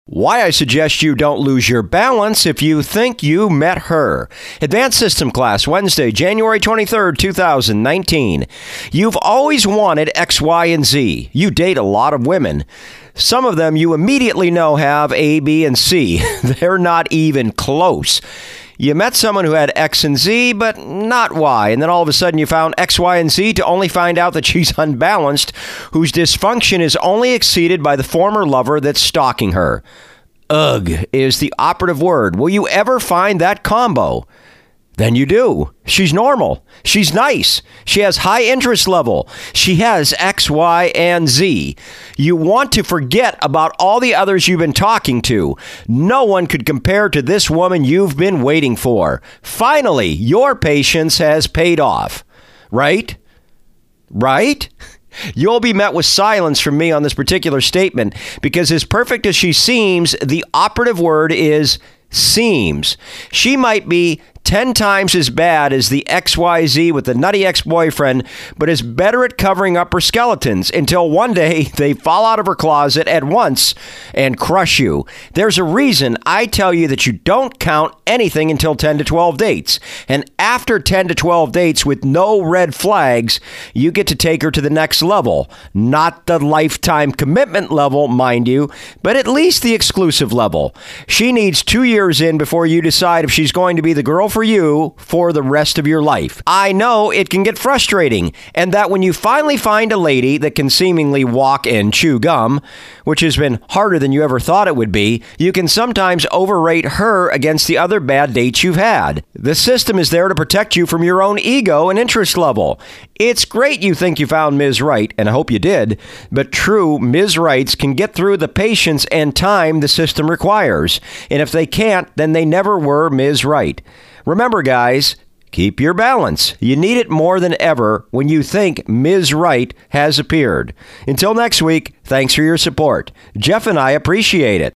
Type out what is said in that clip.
Why I suggest you don't lose your balance if you think you met her. Advanced System Class, Wednesday, January 23rd, 2019. You've always wanted X, Y, and Z. You date a lot of women. Some of them you immediately know have A, B, and C. They're not even close. You met someone who had X and Z, but not Y, and then all of a sudden you found X, Y, and Z to only find out that she's unbalanced, whose dysfunction is only exceeded by the former lover that's stalking her. Ugh is the operative word. Will you ever find that combo? Then you do. She's normal. She's nice. She has high interest level. She has X, Y, and Z. You want to forget about all the others you've been talking to. No one could compare to this woman you've been waiting for. Finally, your patience has paid off. Right? Right? You'll be met with silence from me on this particular statement because as perfect as she seems, the operative word is seems. She might be 10 times as bad as the XYZ with the nutty ex-boyfriend, but is better at covering up her skeletons until one day they fall out of her closet at once and crush you. There's a reason I tell you that you don't count anything until 10 to 12 dates. And after 10 to 12 dates with no red flags, you get to take her to the next level. Not the lifetime commitment level, mind you, but at least the exclusive level. She needs 2 years in before you decide if she's going to be the girl for you for the rest of your life. I know it can get frustrating, and that when you finally find a lady that can seemingly walk and chew gum, which has been harder than you ever thought it would be, you can sometimes overrate her against the other bad dates you've had. The system is there to protect you from your own ego and interest level. It's great you think you found Ms. Right, and I hope you did, but true Ms. Rights can get through the patience and time the system requires, and if they can't, then they never were Ms. Right. Remember, guys, keep your balance. You need it more than ever when you think Ms. Right has appeared. Until next week, thanks for your support. Jeff and I appreciate it.